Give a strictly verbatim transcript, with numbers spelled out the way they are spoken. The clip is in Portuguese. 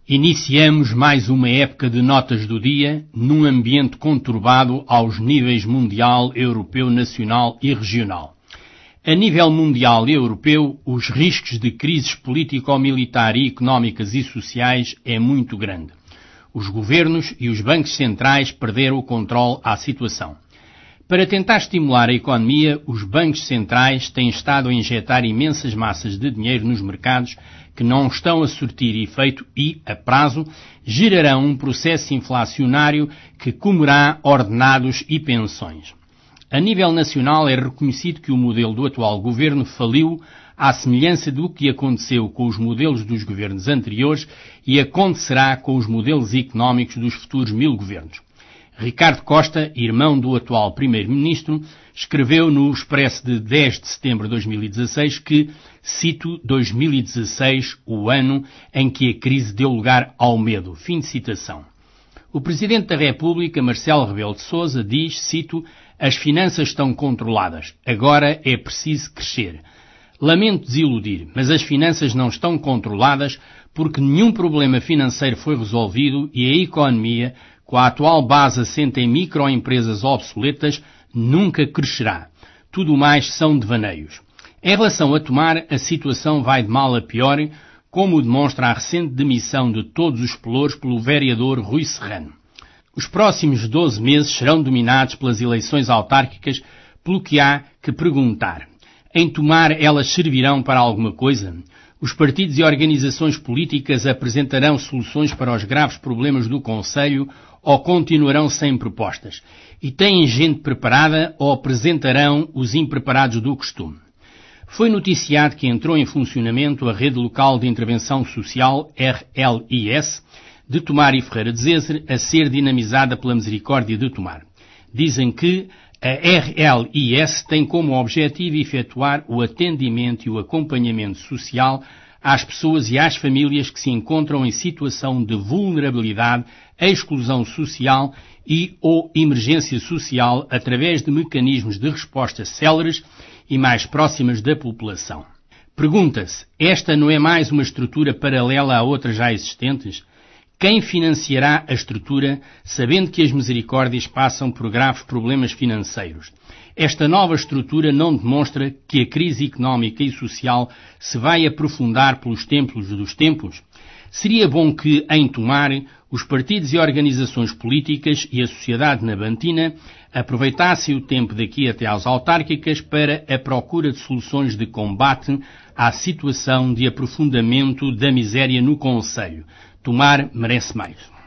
Iniciamos mais uma época de notas do dia num ambiente conturbado aos níveis mundial, europeu, nacional e regional. A nível mundial e europeu, os riscos de crises político-militar e económicas e sociais é muito grande. Os governos e os bancos centrais perderam o controle à situação. Para tentar estimular a economia, os bancos centrais têm estado a injetar imensas massas de dinheiro nos mercados que não estão a surtir efeito e, a prazo, gerarão um processo inflacionário que comerá ordenados e pensões. A nível nacional é reconhecido que o modelo do atual governo faliu à semelhança do que aconteceu com os modelos dos governos anteriores e acontecerá com os modelos económicos dos futuros mil governos. Ricardo Costa, irmão do atual primeiro-ministro, escreveu no Expresso de dez de setembro de dois mil e dezasseis que, cito, dois mil e dezasseis, o ano em que a crise deu lugar ao medo. Fim de citação. O Presidente da República, Marcelo Rebelo de Sousa, diz, cito, as finanças estão controladas. Agora é preciso crescer. Lamento desiludir, mas as finanças não estão controladas porque nenhum problema financeiro foi resolvido e a economia, com a atual base assente em microempresas obsoletas, nunca crescerá. Tudo mais são devaneios. Em relação a Tomar, a situação vai de mal a pior, como demonstra a recente demissão de todos os pelouros pelo vereador Rui Serrano. Os próximos doze meses serão dominados pelas eleições autárquicas, pelo que há que perguntar. Em Tomar, elas servirão para alguma coisa? Os partidos e organizações políticas apresentarão soluções para os graves problemas do Conselho ou continuarão sem propostas? E têm gente preparada ou apresentarão os impreparados do costume? Foi noticiado que entrou em funcionamento a Rede Local de Intervenção Social, R L I S, de Tomar e Ferreira de Zezer, a ser dinamizada pela Misericórdia de Tomar. Dizem que a R L I S tem como objetivo efetuar o atendimento e o acompanhamento social às pessoas e às famílias que se encontram em situação de vulnerabilidade, exclusão social e ou emergência social através de mecanismos de resposta céleres e mais próximas da população. Pergunta-se, esta não é mais uma estrutura paralela a outras já existentes? Quem financiará a estrutura, sabendo que as misericórdias passam por graves problemas financeiros? Esta nova estrutura não demonstra que a crise económica e social se vai aprofundar pelos tempos dos tempos? Seria bom que, em Tomar, os partidos e organizações políticas e a sociedade nabantina aproveitassem o tempo daqui até às autárquicas para a procura de soluções de combate à situação de aprofundamento da miséria no Conselho. Tomar merece mais.